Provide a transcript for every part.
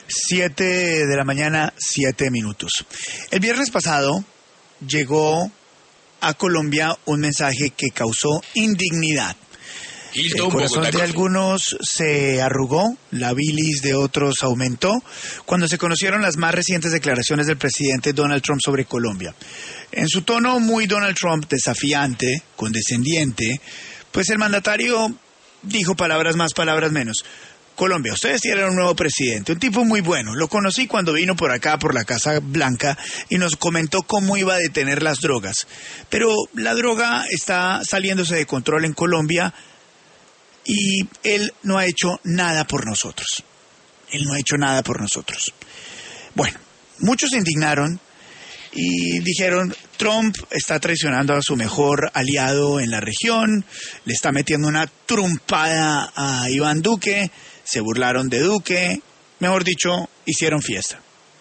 7 de la mañana, 7 minutos. El viernes pasado llegó a Colombia un mensaje que causó indignidad. El corazón de algunos se arrugó, la bilis de otros aumentó cuando se conocieron las más recientes declaraciones del presidente Donald Trump sobre Colombia. En su tono muy Donald Trump, desafiante, condescendiente, pues el mandatario dijo palabras más, palabras menos. Colombia, ustedes tienen un nuevo presidente, un tipo muy bueno. Lo conocí cuando vino por acá, por la Casa Blanca, y nos comentó cómo iba a detener las drogas. Pero la droga está saliéndose de control en Colombia y él no ha hecho nada por nosotros. Él no ha hecho nada por nosotros. Bueno, muchos se indignaron y dijeron, Trump está traicionando a su mejor aliado en la región, le está metiendo una trompada a Iván Duque, se burlaron de Duque, mejor dicho, hicieron fiesta.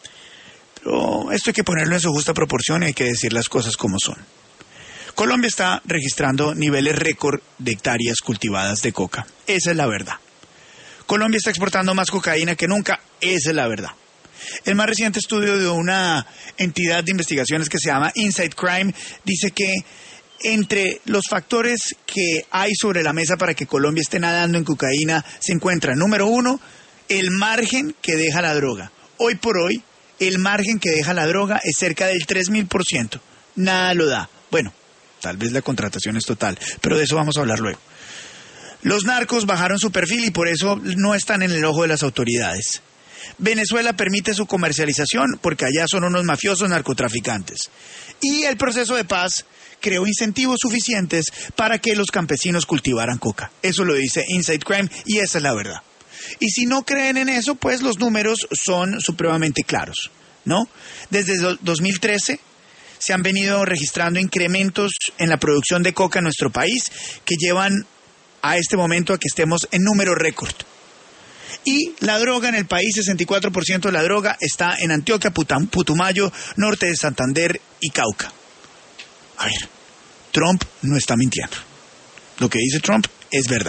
Pero esto hay que ponerlo en su justa proporción y hay que decir las cosas como son. Colombia está registrando niveles récord de hectáreas cultivadas de coca. Esa es la verdad. Colombia está exportando más cocaína que nunca. Esa es la verdad. El más reciente estudio de una entidad de investigaciones que se llama Inside Crime dice que entre los factores que hay sobre la mesa para que Colombia esté nadando en cocaína se encuentra, número 1, el margen que deja la droga. Hoy por hoy, el margen que deja la droga es cerca del 3000%. Nada lo da. Bueno, tal vez la contratación es total, pero de eso vamos a hablar luego. Los narcos bajaron su perfil y por eso no están en el ojo de las autoridades. Venezuela permite su comercialización porque allá son unos mafiosos narcotraficantes. Y el proceso de paz creó incentivos suficientes para que los campesinos cultivaran coca. Eso lo dice Inside Crime y esa es la verdad. Y si no creen en eso, pues los números son supremamente claros, ¿no? Desde 2013 se han venido registrando incrementos en la producción de coca en nuestro país que llevan a este momento a que estemos en número récord. Y la droga en el país, 64% de la droga está en Antioquia, Putumayo, norte de Santander y Cauca. A ver, Trump no está mintiendo. Lo que dice Trump es verdad.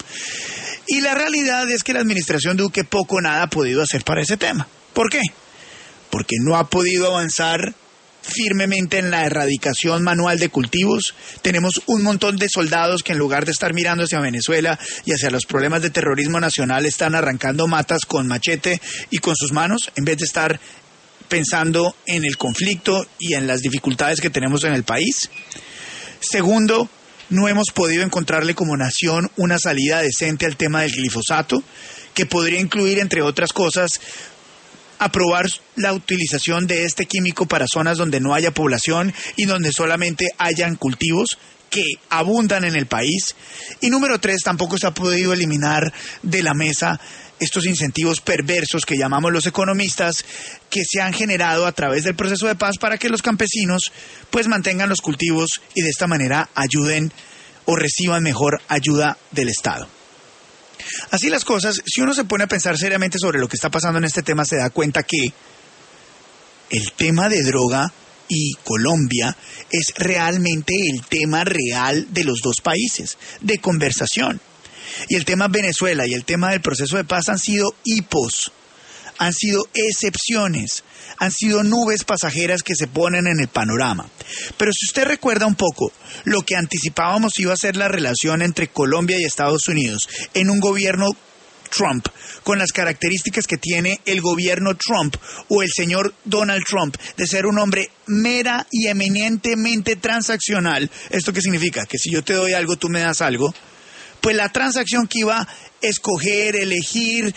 Y la realidad es que la administración Duque poco o nada ha podido hacer para ese tema. ¿Por qué? Porque no ha podido avanzar firmemente en la erradicación manual de cultivos. Tenemos un montón de soldados que en lugar de estar mirando hacia Venezuela y hacia los problemas de terrorismo nacional están arrancando matas con machete y con sus manos en vez de estar pensando en el conflicto y en las dificultades que tenemos en el país. Segundo, no hemos podido encontrarle como nación una salida decente al tema del glifosato, que podría incluir, entre otras cosas, aprobar la utilización de este químico para zonas donde no haya población y donde solamente hayan cultivos que abundan en el país. Y número 3, tampoco se ha podido eliminar de la mesa estos incentivos perversos que llamamos los economistas, que se han generado a través del proceso de paz para que los campesinos pues mantengan los cultivos y de esta manera ayuden o reciban mejor ayuda del Estado. Así las cosas, si uno se pone a pensar seriamente sobre lo que está pasando en este tema, se da cuenta que el tema de droga y Colombia es realmente el tema real de los dos países, de conversación. Y el tema Venezuela y el tema del proceso de paz han sido hipos, han sido excepciones, han sido nubes pasajeras que se ponen en el panorama. Pero si usted recuerda un poco, lo que anticipábamos iba a ser la relación entre Colombia y Estados Unidos en un gobierno Trump, con las características que tiene el gobierno Trump o el señor Donald Trump, de ser un hombre mera y eminentemente transaccional. ¿Esto qué significa? Que si yo te doy algo, tú me das algo. Pues la transacción que iba a escoger, elegir,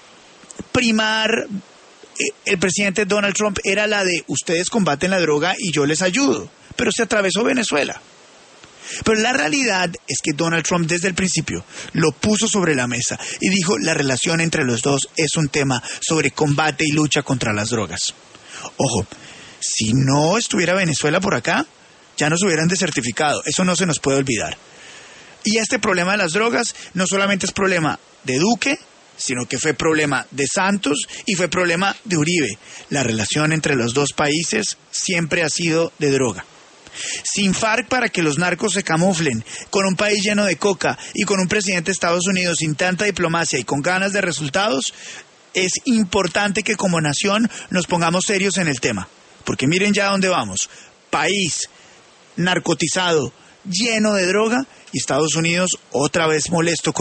primar el presidente Donald Trump era la de ustedes combaten la droga y yo les ayudo. Pero se atravesó Venezuela. Pero la realidad es que Donald Trump desde el principio lo puso sobre la mesa y dijo la relación entre los dos es un tema sobre combate y lucha contra las drogas. Ojo, si no estuviera Venezuela por acá, ya nos hubieran desertificado. Eso no se nos puede olvidar. Y este problema de las drogas no solamente es problema de Duque, sino que fue problema de Santos y fue problema de Uribe. La relación entre los dos países siempre ha sido de droga. Sin FARC para que los narcos se camuflen, con un país lleno de coca y con un presidente de Estados Unidos sin tanta diplomacia y con ganas de resultados, es importante que como nación nos pongamos serios en el tema. Porque miren ya dónde vamos. País narcotizado, lleno de droga, y Estados Unidos otra vez molesto con